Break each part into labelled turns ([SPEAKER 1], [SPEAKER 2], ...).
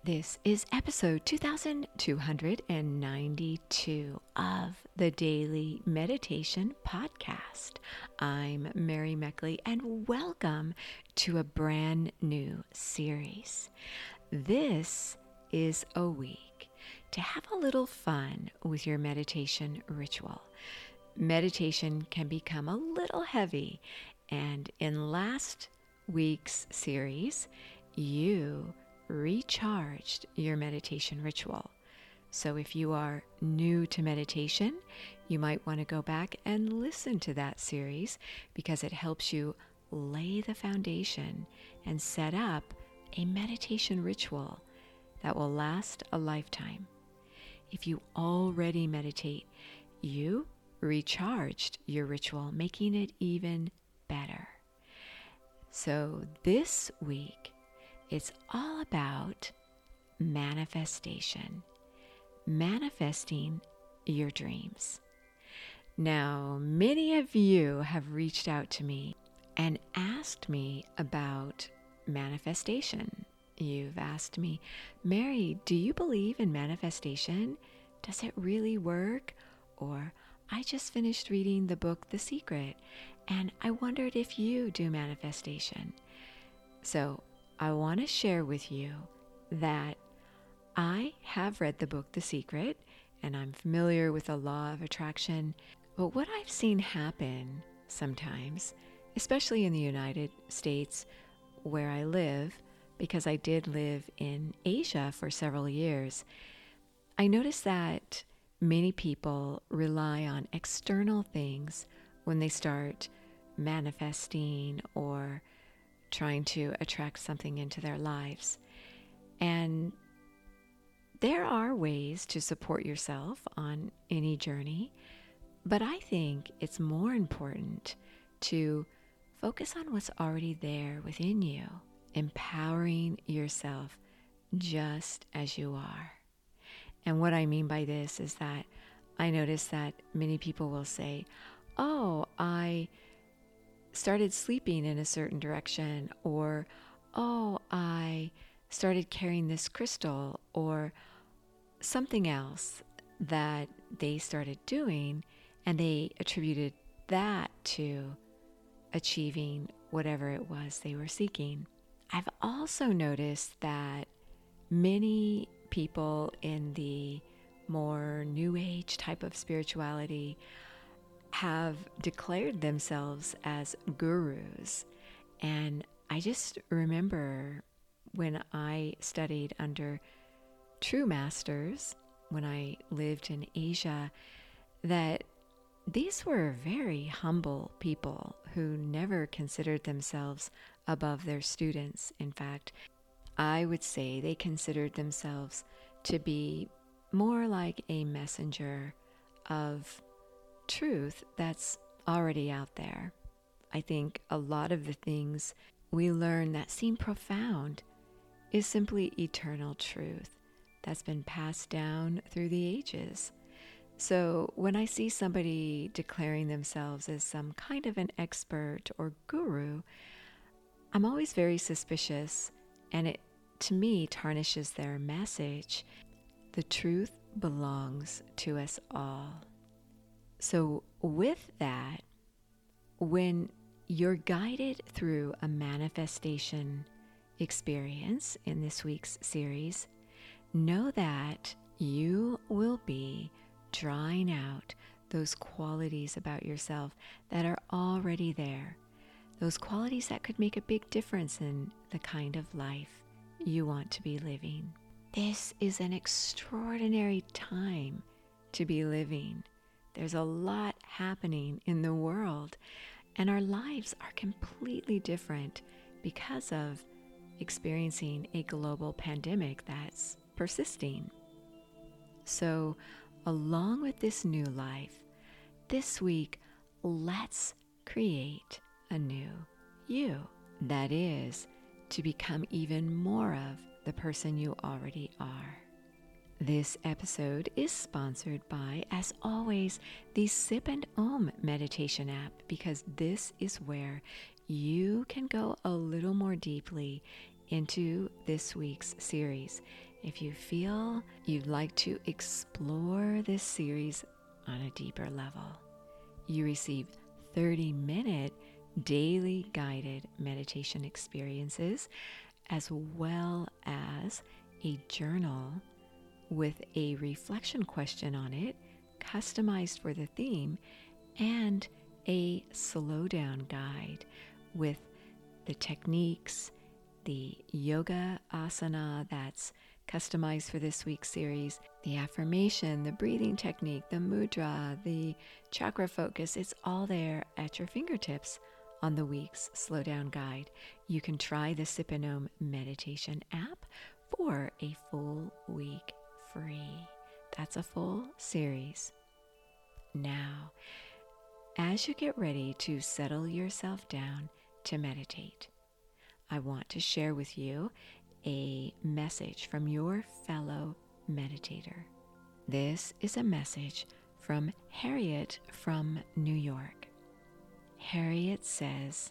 [SPEAKER 1] This is episode 2292 of the Daily Meditation Podcast. I'm Mary Meckley, and welcome to a brand new series. This is a week to have a little fun with your meditation ritual. Meditation can become a little heavy, and in last week's series, you recharged your meditation ritual. So if you are new to meditation, you might want to go back and listen to that series because it helps you lay the foundation and set up a meditation ritual that will last a lifetime. If you already meditate, you recharged your ritual, making it even better. So this week, it's all about manifestation, manifesting your dreams. Now, many of you have reached out to me and asked me about manifestation. You've asked me, Mary, do you believe in manifestation? Does it really work? Or, I just finished reading the book, The Secret, and I wondered if you do manifestation. So, I want to share with you that I have read the book, The Secret, and I'm familiar with the law of attraction. But what I've seen happen sometimes, especially in the United States where I live, because I did live in Asia for several years, I noticed that many people rely on external things when they start manifesting or trying to attract something into their lives. And there are ways to support yourself on any journey, but I think it's more important to focus on what's already there within you, empowering yourself just as you are. And what I mean by this is that I notice that many people will say, oh, I started sleeping in a certain direction, or, oh, I started carrying this crystal, or something else that they started doing, and they attributed that to achieving whatever it was they were seeking. I've also noticed that many people in the more new age type of spirituality have declared themselves as gurus. And I just remember when I studied under true masters, when I lived in Asia, that these were very humble people who never considered themselves above their students. In fact, I would say they considered themselves to be more like a messenger of truth that's already out there. I think a lot of the things we learn that seem profound is simply eternal truth that's been passed down through the ages. So when I see somebody declaring themselves as some kind of an expert or guru, I'm always very suspicious, and it, to me, tarnishes their message. The truth belongs to us all. So with that, when you're guided through a manifestation experience in this week's series, know that you will be drawing out those qualities about yourself that are already there, those qualities that could make a big difference in the kind of life you want to be living. This is an extraordinary time to be living. There's a lot happening in the world, and our lives are completely different because of experiencing a global pandemic that's persisting. So, along with this new life, this week, let's create a new you. That is, to become even more of the person you already are. This episode is sponsored by, as always, the Sip and Om meditation app, because this is where you can go a little more deeply into this week's series if you feel you'd like to explore this series on a deeper level, you receive 30-minute daily guided meditation experiences, as well as a journal with a reflection question on it, customized for the theme, and a slow down guide with the techniques, the yoga asana that's customized for this week's series, the affirmation, the breathing technique, the mudra, the chakra focus. It's all there at your fingertips on the week's Slow Down Guide. You can try the Sipanome meditation app for a full week free. That's a full series. Now, as you get ready to settle yourself down to meditate, I want to share with you a message from your fellow meditator. This is a message from Harriet from New York. Harriet says,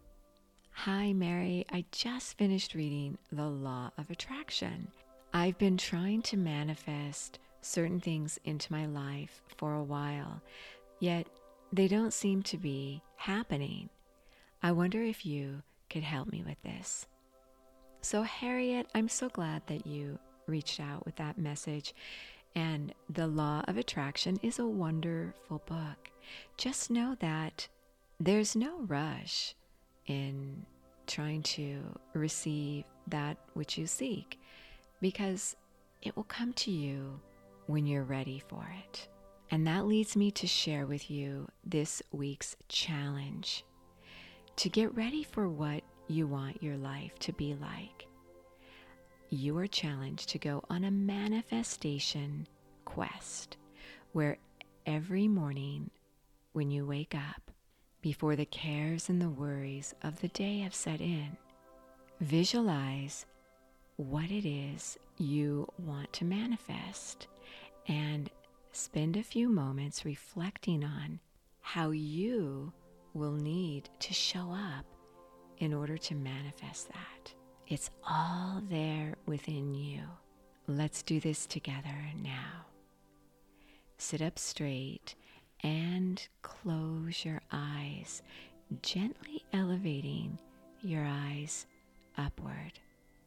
[SPEAKER 1] "Hi, Mary. I just finished reading The Law of Attraction. I've been trying to manifest certain things into my life for a while, yet they don't seem to be happening. I wonder if you could help me with this." So Harriet, I'm so glad that you reached out with that message. And The Law of Attraction is a wonderful book. Just know that there's no rush in trying to receive that which you seek, because it will come to you when you're ready for it. And that leads me to share with you this week's challenge to get ready for what you want your life to be like. You are challenged to go on a manifestation quest where every morning when you wake up, before the cares and the worries of the day have set in, visualize what it is you want to manifest and spend a few moments reflecting on how you will need to show up in order to manifest that. It's all there within you. Let's do this together now. Sit up straight and close your eyes, gently elevating your eyes upward.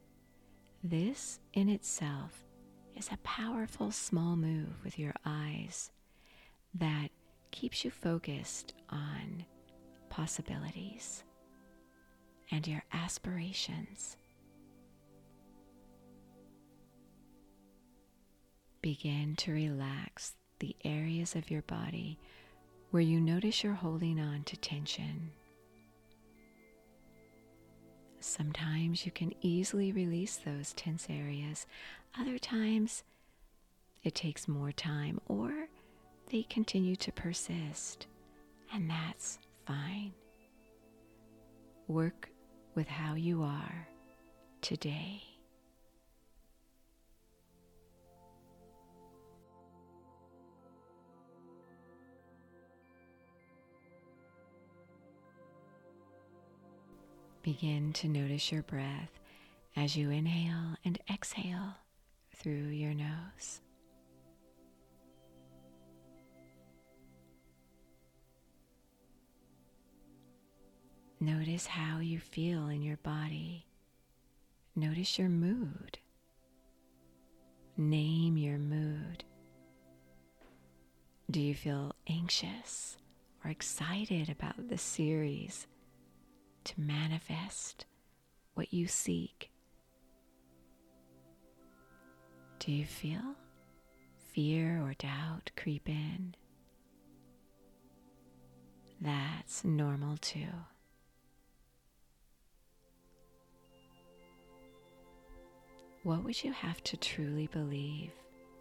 [SPEAKER 1] This in itself is a powerful small move with your eyes that keeps you focused on possibilities and your aspirations. Begin to relax the areas of your body where you notice you're holding on to tension. Sometimes you can easily release those tense areas. Other times it takes more time, or they continue to persist, and that's fine. Work with how you are today. Begin to notice your breath as you inhale and exhale through your nose. Notice how you feel in your body. Notice your mood. Name your mood. Do you feel anxious or excited about the series to manifest what you seek? Do you feel fear or doubt creep in? That's normal too. What would you have to truly believe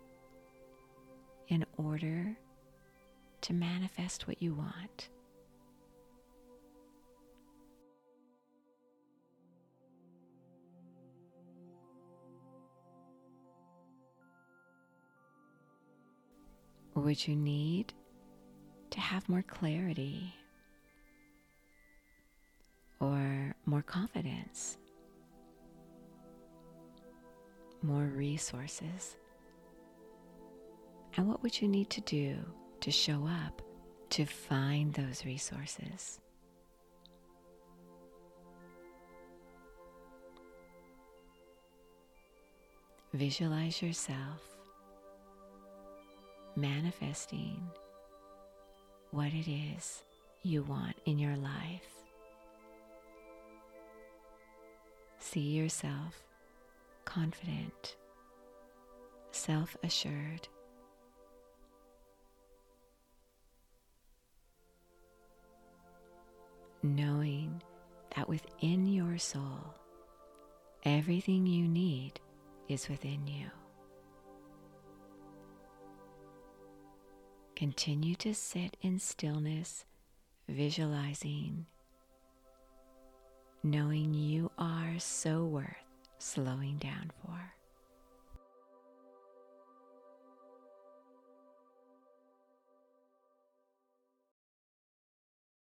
[SPEAKER 1] in order to manifest what you want? Or would you need to have more clarity or more confidence? more resources. And what would you need to do to show up to find those resources? Visualize yourself manifesting what it is you want in your life. See yourself confident, self-assured, knowing that within your soul, everything you need is within you. Continue to sit in stillness, visualizing, knowing you are so worth slowing down for.